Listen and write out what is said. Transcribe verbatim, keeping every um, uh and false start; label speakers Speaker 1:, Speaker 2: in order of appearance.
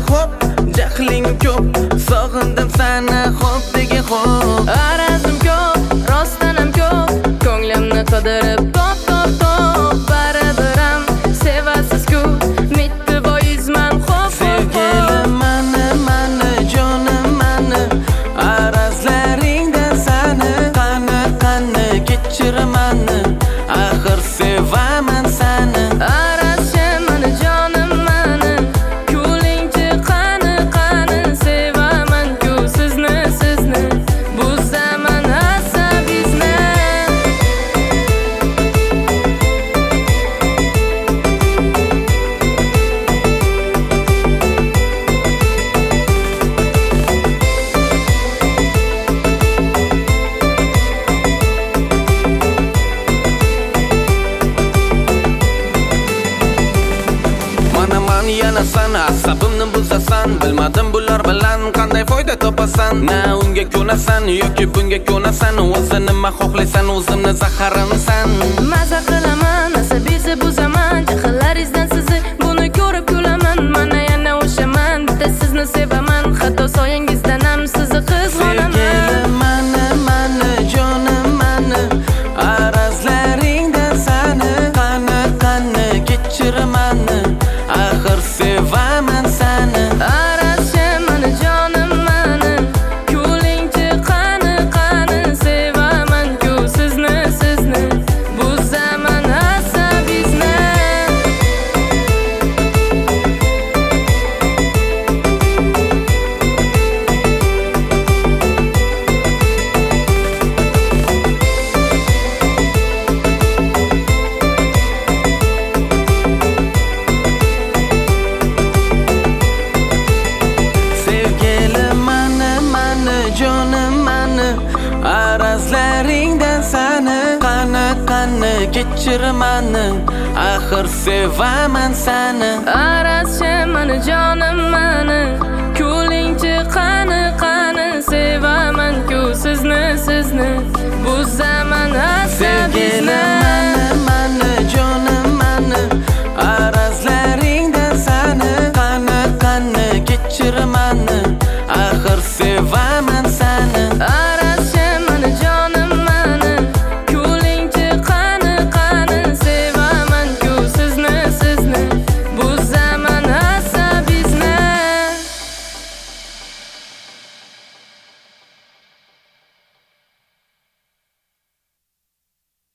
Speaker 1: hop, jahling ko'p, sog'indim seni hop degi hop.
Speaker 2: Arazim ko'p, rostdanam ko'p, ko'nglimni qidirib top top top. Barabiram sevasiz-ku, mitti boyizman hop hop.
Speaker 1: Sevgilim mani, mani, jonim mani, arazlaringda sani, qani qani kechir mani, axir sevaman sani.
Speaker 2: Arazchi mani, jonim mani, kulingchi qani qani, sevaman-ku sizni sizni, buzaman asabizni.
Speaker 1: Mana man yana sana, asabimni buzasan, bilmadim bular bilan qanday foyda topasan. Na unga ko'nasan yoki bunga ko'nasan, o'zi nima xohlaysan, o'zimni zaharimsan.
Speaker 2: Maza qilaman, asabizni buzaman, jahllaringizdan sizni buni ko'rib kulaman. Mana yana o'shaman, bitta sizni sevaman, hatto soyangizdan ham sizni qizg'onaman.
Speaker 1: Sevgilim mani, mani, jonim mani, arazlaringda sani, qani qani kechir mani, axir sevaman sani.
Speaker 2: Arazchi mani, jonim mani, kulingchi qani qani, sevaman-ku sizni sizni, buzaman asabizni.
Speaker 1: Sevgilim mani, mani, jonim mani, arazlaringda sani, qani qani kechir mani, axir sevaman sani.
Speaker 2: Arazchi mani, jonim mani, kulingchi qani qani, sevaman-ku sizni sizni, buzaman asabizni.
Speaker 1: Sevgilim mani, mani, jonim mani, arazlaringda sani, qani qani kechir mani,